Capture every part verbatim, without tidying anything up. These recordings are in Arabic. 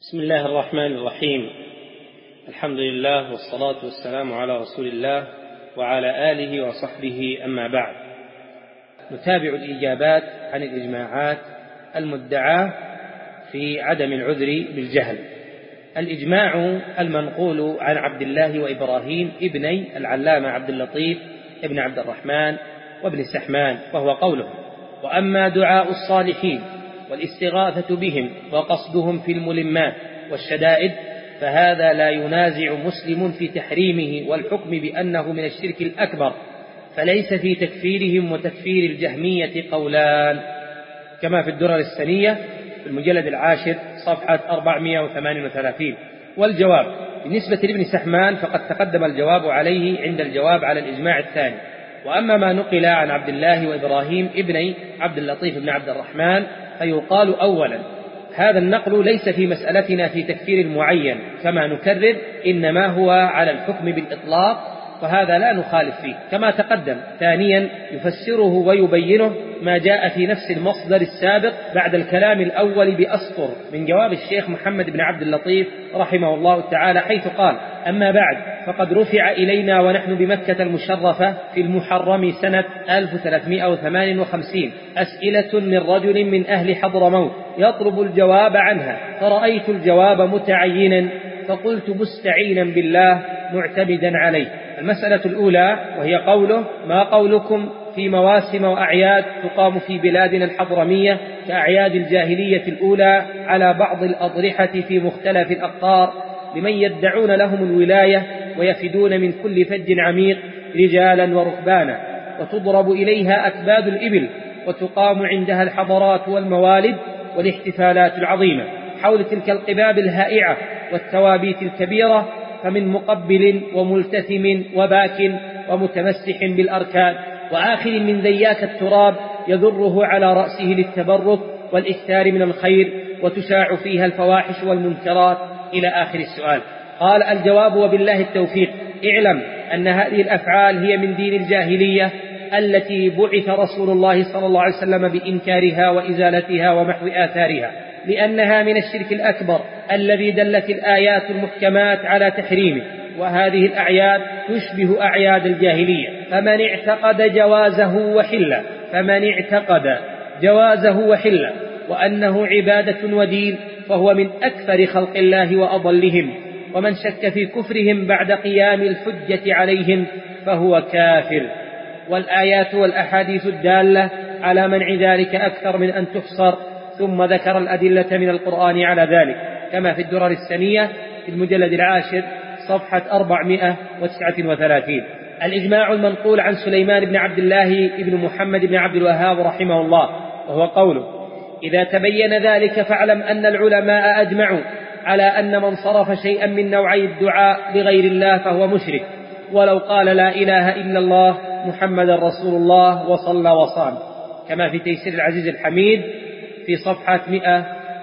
بسم الله الرحمن الرحيم. الحمد لله والصلاة والسلام على رسول الله وعلى آله وصحبه، أما بعد. نتابع الإجابات عن الإجماعات المدعاة في عدم العذر بالجهل. الإجماع المنقول عن عبد الله وإبراهيم ابني العلامة عبد اللطيف ابن عبد الرحمن وابن سحمان، وهو قوله: وأما دعاء الصالحين والاستغاثة بهم وقصدهم في الملمات والشدائد فهذا لا ينازع مسلم في تحريمه والحكم بأنه من الشرك الأكبر، فليس في تكفيرهم وتكفير الجهمية قولان، كما في الدرر السنية في المجلد العاشر صفحة أربعمائة وثمانية وثلاثين. والجواب بالنسبة لابن سحمان فقد تقدم الجواب عليه عند الجواب على الإجماع الثاني. وأما ما نقل عن عبد الله وإبراهيم ابني عبد اللطيف بن عبد الرحمن فيقال: أولا، هذا النقل ليس في مسألتنا في تكفير المعين كما نكرر، إنما هو على الحكم بالإطلاق، وهذا لا نخالف فيه كما تقدم. ثانيا، يفسره ويبينه ما جاء في نفس المصدر السابق بعد الكلام الأول بأسطر من جواب الشيخ محمد بن عبد اللطيف رحمه الله تعالى، حيث قال: أما بعد، فقد رفع إلينا ونحن بمكة المشرفة في المحرم سنة ألف وثلاثمائة وثمانية وخمسين أسئلة من رجل من أهل حضرموت يطلب الجواب عنها، فرأيت الجواب متعينا فقلت مستعينا بالله معتمدا عليه. المسألة الأولى وهي قوله: ما قولكم في مواسم وأعياد تقام في بلادنا الحضرمية كأعياد الجاهلية الأولى على بعض الأضرحة في مختلف الأقطار لمن يدعون لهم الولاية ويفدون من كل فج عميق رجالا ورهبانا، وتضرب إليها أكباد الإبل وتقام عندها الحضرات والموالد والاحتفالات العظيمة حول تلك القباب الهائعة والتوابيت الكبيرة، فمن مقبل وملتثم وباك ومتمسح بالأركان وآخر من ذياك التراب يذره على رأسه للتبرك والإكثار من الخير، وتشاع فيها الفواحش والمنكرات، إلى آخر السؤال. قال: الجواب وبالله التوفيق. اعلم أن هذه الأفعال هي من دين الجاهلية التي بعث رسول الله صلى الله عليه وسلم بإنكارها وإزالتها ومحو آثارها، لأنها من الشرك الأكبر الذي دلت الآيات المحكمات على تحريمه، وهذه الأعياد تشبه أعياد الجاهلية، فمن اعتقد جوازه وحله فمن اعتقد جوازه وحله وأنه عبادة ودين فهو من أكثر خلق الله وأضلهم، ومن شك في كفرهم بعد قيام الحجة عليهم فهو كافر. والآيات والأحاديث الدالة على منع ذلك أكثر من أن تحصر، ثم ذكر الأدلة من القرآن على ذلك، كما في الدرر السنية في المجلد العاشر صفحة أربعمائة وتسعة وثلاثين. الإجماع المنقول عن سليمان بن عبد الله بن محمد بن عبد الوهاب رحمه الله، وهو قوله: إذا تبين ذلك فاعلم أن العلماء أجمعوا على أن من صرف شيئا من نوعي الدعاء لغير الله فهو مشرك، ولو قال لا إله إلا الله محمد رسول الله وصلى وصام، كما في تيسير العزيز الحميد في صفحة مئة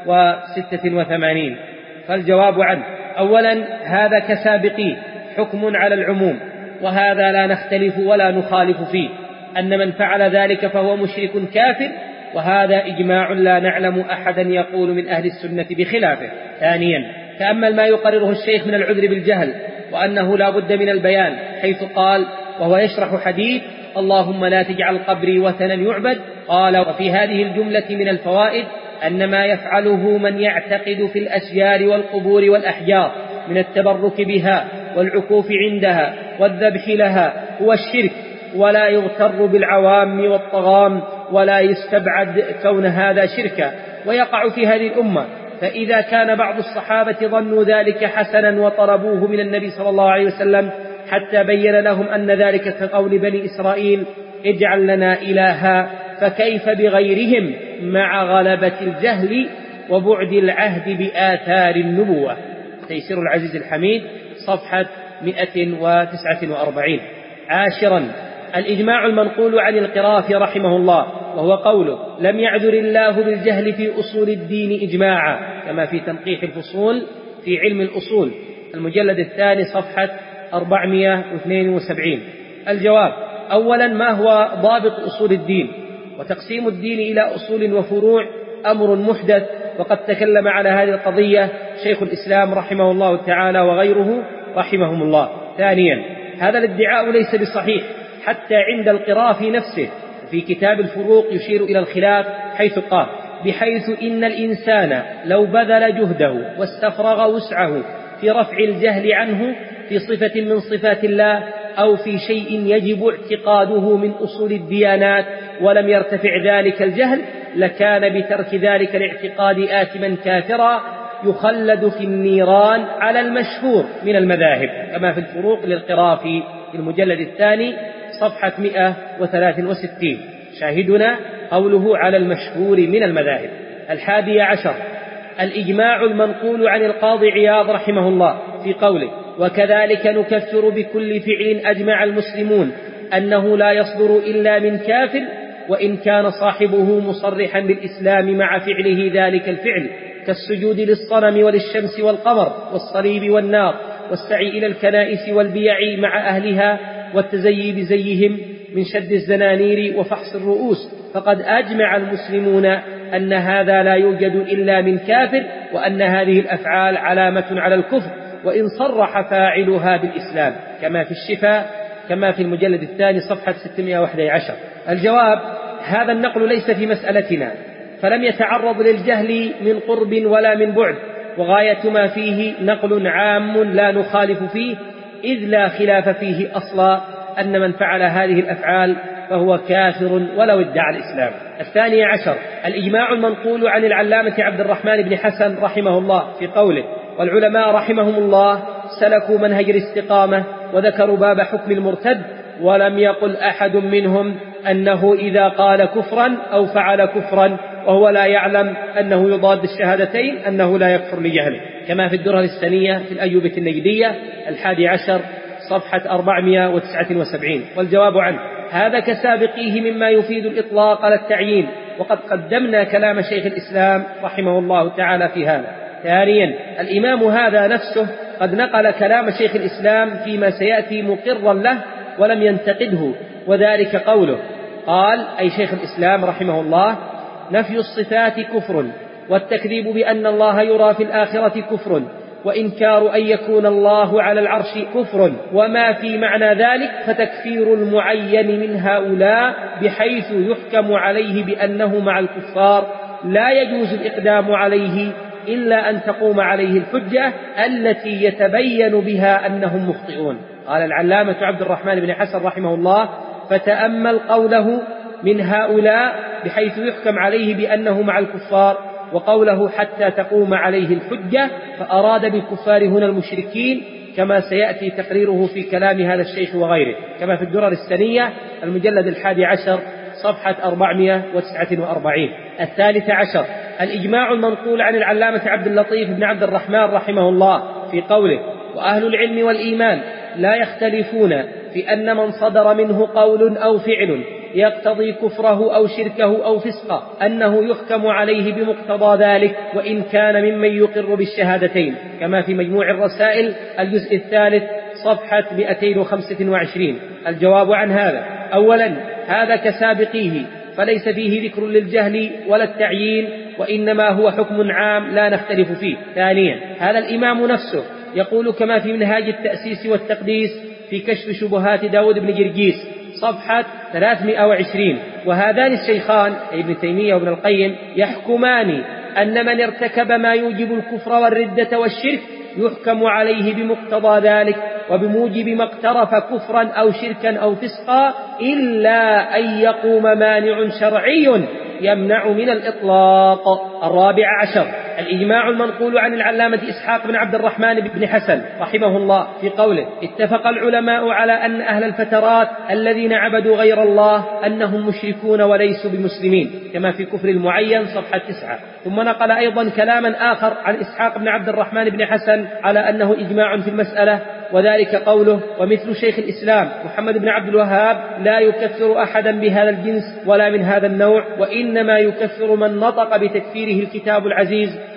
وستة وثمانين. فالجواب عنه: أولا، هذا كسابقين حكم على العموم، وهذا لا نختلف ولا نخالف فيه، أن من فعل ذلك فهو مشرك كافر، وهذا إجماع لا نعلم أحدا يقول من أهل السنة بخلافه. ثانيا، تأمل ما يقرره الشيخ من العذر بالجهل، وأنه لا بد من البيان، حيث قال وهو يشرح حديث: اللهم لا تجعل قبري وثنا يعبد، قال: وفي هذه الجملة من الفوائد أن ما يفعله من يعتقد في الأشجار والقبور والأحجار من التبرك بها والعكوف عندها والذبح لها هو الشرك، ولا يغتر بالعوام والطغام، ولا يستبعد كون هذا شركا ويقع في هذه الأمة. فإذا كان بعض الصحابة ظنوا ذلك حسنا وطلبوه من النبي صلى الله عليه وسلم حتى بين لهم أن ذلك كقول بني إسرائيل: اجعل لنا إلها، فكيف بغيرهم مع غلبة الجهل وبعد العهد بآثار النبوة. تيسير العزيز الحميد صفحة مئة وتسعة وأربعين. عاشرا، الإجماع المنقول عن القرافي رحمه الله، وهو قوله: لم يعذر الله بالجهل في أصول الدين إجماعا، كما في تنقيح الفصول في علم الأصول المجلد الثاني صفحة أربعمائة واثنين وسبعين. الجواب: أولا، ما هو ضابط أصول الدين؟ وتقسيم الدين إلى أصول وفروع أمر محدث وقد تكلم على هذه القضية شيخ الإسلام رحمه الله تعالى وغيره رحمهم الله. ثانيا، هذا الادعاء ليس بصحيح حتى عند القرافي نفسه في كتاب الفروق يشير إلى الخلاف حيث قال: بحيث إن الإنسان لو بذل جهده واستفرغ وسعه في رفع الجهل عنه في صفة من صفات الله أو في شيء يجب اعتقاده من أصول الديانات ولم يرتفع ذلك الجهل لكان بترك ذلك الاعتقاد آثما كافرا يخلد في النيران على المشهور من المذاهب، كما في الفروق للقرافي في المجلد الثاني صفحة مئة وثلاث وستين. شاهدنا قوله على المشهور من المذاهب. الحادي عشر، الإجماع المنقول عن القاضي عياض رحمه الله في قوله: وكذلك نكفر بكل فعل أجمع المسلمون أنه لا يصدر إلا من كافر وإن كان صاحبه مصرحا بالإسلام مع فعله ذلك الفعل، كالسجود للصنم وللشمس والقمر والصليب والنار والسعي إلى الكنائس والبيع مع أهلها والتزيي بزيهم من شد الزنانير وفحص الرؤوس، فقد أجمع المسلمون أن هذا لا يوجد إلا من كافر، وأن هذه الأفعال علامة على الكفر وإن صرح فاعلها بالإسلام، كما في الشفاء كما في المجلد الثاني صفحة ستمائة وأحد عشر. الجواب: هذا النقل ليس في مسألتنا، فلم يتعرض للجهل من قرب ولا من بعد، وغاية ما فيه نقل عام لا نخالف فيه، إذ لا خلاف فيه أصلا أن من فعل هذه الأفعال فهو كافر ولو ادعى الإسلام. الثاني عشر، الإجماع المنقول عن العلامة عبد الرحمن بن حسن رحمه الله في قوله: والعلماء رحمهم الله سلكوا منهج الاستقامة وذكروا باب حكم المرتد، ولم يقل أحد منهم أنه إذا قال كفرا أو فعل كفرا وهو لا يعلم أنه يضاد الشهادتين أنه لا يكفر لجهله، كما في الدرر السنية في الأيوبة النجدية الحادي عشر صفحة أربعمائة وتسعة وسبعين. والجواب عنه: هذا كسابقيه مما يفيد الإطلاق على التعيين، وقد قدمنا كلام شيخ الإسلام رحمه الله تعالى في هذا. ثانيا، الإمام هذا نفسه قد نقل كلام شيخ الإسلام فيما سيأتي مقرا له ولم ينتقده، وذلك قوله: قال أي شيخ الإسلام رحمه الله: نفي الصفات كفر، والتكذيب بأن الله يرى في الآخرة كفر، وإنكار أن يكون الله على العرش كفر، وما في معنى ذلك فتكفير المعين من هؤلاء بحيث يحكم عليه بأنه مع الكفار لا يجوز الإقدام عليه إلا أن تقوم عليه الحجة التي يتبين بها أنهم مخطئون. قال العلامة عبد الرحمن بن حسن رحمه الله: فتأمل قوله من هؤلاء بحيث يحكم عليه بأنه مع الكفار، وقوله حتى تقوم عليه الحجة، فأراد بالكفار هنا المشركين، كما سيأتي تقريره في كلام هذا الشيخ وغيره، كما في الدرر السنية المجلد الحادي عشر صفحة أربعمائة وتسعة وأربعين. الثالث عشر، الإجماع المنقول عن العلامة عبد اللطيف بن عبد الرحمن رحمه الله في قوله: وأهل العلم والإيمان لا يختلفون في أن من صدر منه قول أو فعل يقتضي كفره أو شركه أو فسقه أنه يحكم عليه بمقتضى ذلك وإن كان ممن يقر بالشهادتين، كما في مجموع الرسائل الجزء الثالث صفحة مئتين وخمسة وعشرين. الجواب عن هذا: أولا، هذا كسابقيه، فليس فيه ذكر للجهل ولا التعيين، وإنما هو حكم عام لا نختلف فيه. ثانيا، هذا الإمام نفسه يقول كما في منهاج التأسيس والتقديس في كشف شبهات داود بن جرجيس صفحة ثلاثمائة وعشرين: وهذان الشيخان ابن تيمية وابن القيم يحكمان أن من ارتكب ما يوجب الكفر والردة والشرك يحكم عليه بمقتضى ذلك وبموجب ما اقترف كفرا أو شركا أو فسقا، إلا أن يقوم مانع شرعي يمنع من الإطلاق. الرابع عشر، الإجماع المنقول عن العلامة إسحاق بن عبد الرحمن بن حسن رحمه الله في قوله: اتفق العلماء على أن أهل الفترات الذين عبدوا غير الله أنهم مشركون وليسوا بمسلمين، كما في كفر المعين صفحة تسعة. ثم نقل أيضا كلاما آخر عن إسحاق بن عبد الرحمن بن حسن على أنه إجماع في المسألة، وذلك قوله: ومثل شيخ الإسلام محمد بن عبد الوهاب لا يكفر أحدا بهذا الجنس ولا من هذا النوع، وإنما يكفر من نطق بتكفيره الكتاب العزيز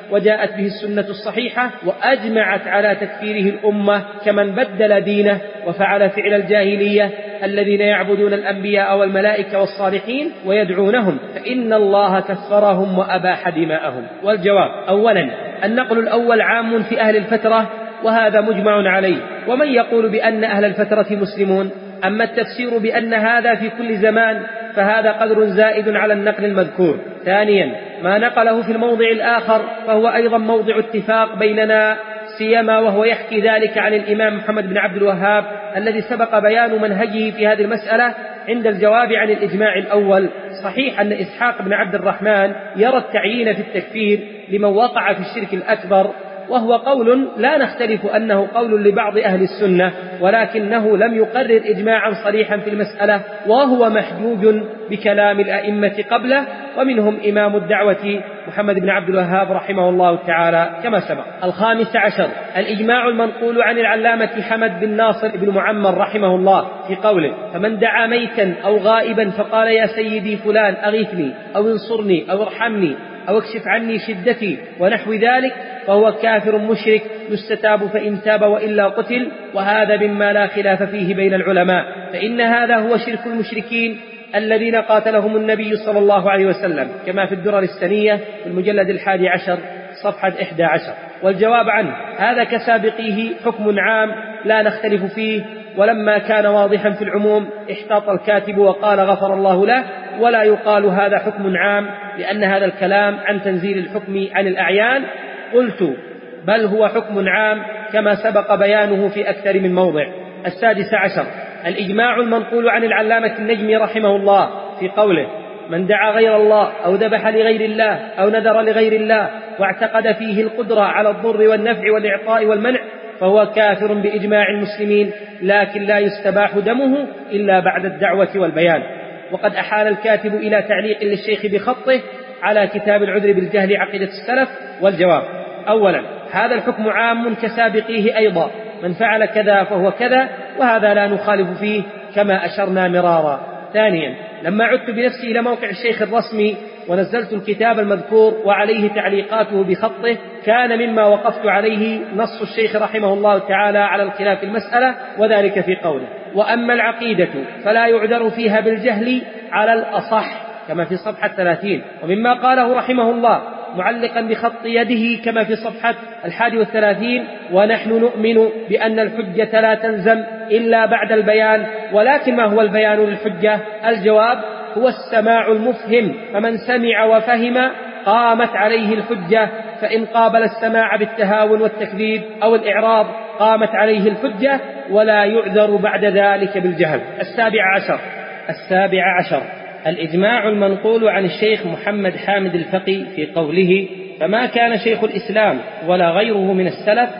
وجاءت به السنة الصحيحة وأجمعت على تكفيره الأمة كمن بدل دينه وفعل فعل الجاهلية الذين يعبدون الأنبياء والملائكة والصالحين ويدعونهم، فإن الله كفرهم وأباح دماءهم. والجواب: أولا، النقل الأول عام في أهل الفترة وهذا مجمع عليه، ومن يقول بأن أهل الفترة مسلمون. أما التفسير بأن هذا في كل زمان فهذا قدر زائد على النقل المذكور. ثانيا، ما نقله في الموضع الآخر فهو أيضا موضع اتفاق بيننا، سيما وهو يحكي ذلك عن الإمام محمد بن عبد الوهاب الذي سبق بيان منهجه في هذه المسألة عند الجواب عن الإجماع الأول. صحيح أن إسحاق بن عبد الرحمن يرى التعيين في التكفير لمن وقع في الشرك الأكبر، وهو قول لا نختلف أنه قول لبعض أهل السنة، ولكنه لم يقرر إجماعا صريحا في المسألة، وهو محجوج بكلام الأئمة قبله، ومنهم إمام الدعوة محمد بن عبد الوهاب رحمه الله تعالى كما سبق. الخامس عشر، الإجماع المنقول عن العلامة حمد بن ناصر بن معمر رحمه الله في قوله: فمن دعا ميتا أو غائبا فقال يا سيدي فلان أغثني أو انصرني أو ارحمني أو اكشف عني شدتي ونحو ذلك فهو كافر مشرك يستتاب فإن تاب وإلا قتل، وهذا مما لا خلاف فيه بين العلماء، فإن هذا هو شرك المشركين الذين قاتلهم النبي صلى الله عليه وسلم كما في الدرر السنية في المجلد الحادي عشر صفحة إحدى عشر. والجواب عنه: هذا كسابقيه حكم عام لا نختلف فيه، ولما كان واضحا في العموم احتاط الكاتب وقال غفر الله له، ولا يقال هذا حكم عام لأن هذا الكلام عن تنزيل الحكم عن الأعيان. قلت: بل هو حكم عام كما سبق بيانه في أكثر من موضع. السادس عشر، الإجماع المنقول عن العلامة النجمي رحمه الله في قوله: من دعا غير الله أو ذبح لغير الله أو نذر لغير الله واعتقد فيه القدرة على الضر والنفع والإعطاء والمنع فهو كافر بإجماع المسلمين، لكن لا يستباح دمه إلا بعد الدعوة والبيان. وقد أحال الكاتب إلى تعليق للشيخ بخطه على كتاب العذر بالجهل عقيدة السلف. والجواب: أولا، هذا الحكم عام كسابقيه أيضا، من فعل كذا فهو كذا، وهذا لا نخالف فيه كما أشرنا مرارا. ثانيا، لما عدت بنفسي إلى موقع الشيخ الرسمي ونزلت الكتاب المذكور وعليه تعليقاته بخطه، كان مما وقفت عليه نص الشيخ رحمه الله تعالى على الخلاف المسألة، وذلك في قوله: وأما العقيدة فلا يعذر فيها بالجهل على الأصح كما في صفحة ثلاثين. ومما قاله رحمه الله معلقا بخط يده كما في صفحة الحادي والثلاثين: ونحن نؤمن بأن الحجة لا تلزم إلا بعد البيان، ولكن ما هو البيان للحجة؟ الجواب: هو السماع المفهم، فمن سمع وفهم قامت عليه الحجة، فإن قابل السماع بالتهاون والتكذيب أو الإعراض قامت عليه الحجة، ولا يعذر بعد ذلك بالجهل. السابع عشر السابع عشر الإجماع المنقول عن الشيخ محمد حامد الفقي في قوله: فما كان شيخ الإسلام ولا غيره من السلف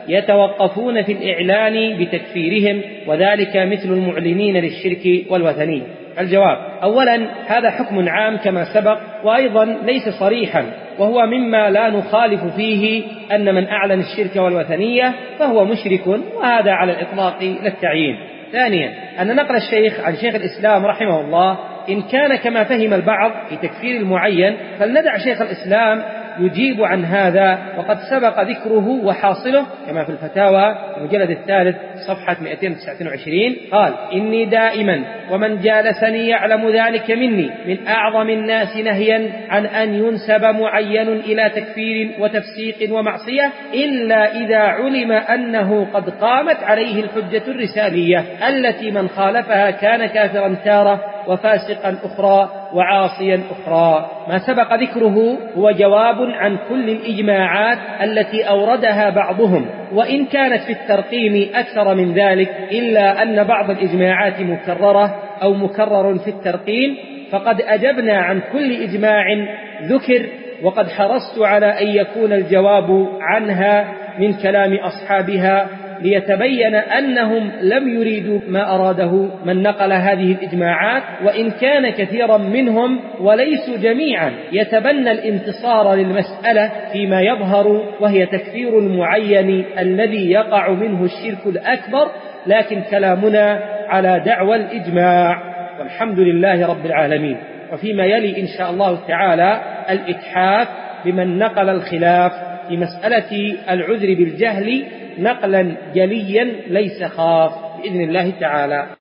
يتوقفون في الإعلان بتكفيرهم، وذلك مثل المعلنين للشرك والوثنية. الجواب: أولا، هذا حكم عام كما سبق، وأيضا ليس صريحا، وهو مما لا نخالف فيه أن من أعلن الشرك والوثنية فهو مشرك، وهذا على الإطلاق لا التعيين. ثانيا، أن نقل الشيخ عن شيخ الإسلام رحمه الله إن كان كما فهم البعض في تكفير المعين فلندع شيخ الإسلام يجيب عن هذا، وقد سبق ذكره وحاصله كما في الفتاوى المجلد الثالث صفحة مئتين وتسعة وعشرين. قال: إني دائما ومن جالسني يعلم ذلك مني من أعظم الناس نهيا عن أن ينسب معين إلى تكفير وتفسيق ومعصية إلا إذا علم أنه قد قامت عليه الحجة الرسالية التي من خالفها كان كافرا تارة وفاسقا أخرى وعاصيا أخرى. ما سبق ذكره هو جواب عن كل الإجماعات التي أوردها بعضهم، وإن كانت في الترقيم أكثر من ذلك، إلا أن بعض الإجماعات مكررة أو مكرر في الترقيم، فقد أجبنا عن كل إجماع ذكر، وقد حرصت على أن يكون الجواب عنها من كلام أصحابها ليتبين أنهم لم يريدوا ما أراده من نقل هذه الإجماعات، وإن كان كثيرا منهم وليسوا جميعا يتبنى الانتصار للمسألة فيما يظهر، وهي تكفير المعين الذي يقع منه الشرك الأكبر، لكن كلامنا على دعوى الإجماع، والحمد لله رب العالمين. وفيما يلي إن شاء الله تعالى الإتحاف بمن نقل الخلاف في مسألة العذر بالجهل نقلا جليا ليس خاف بإذن الله تعالى.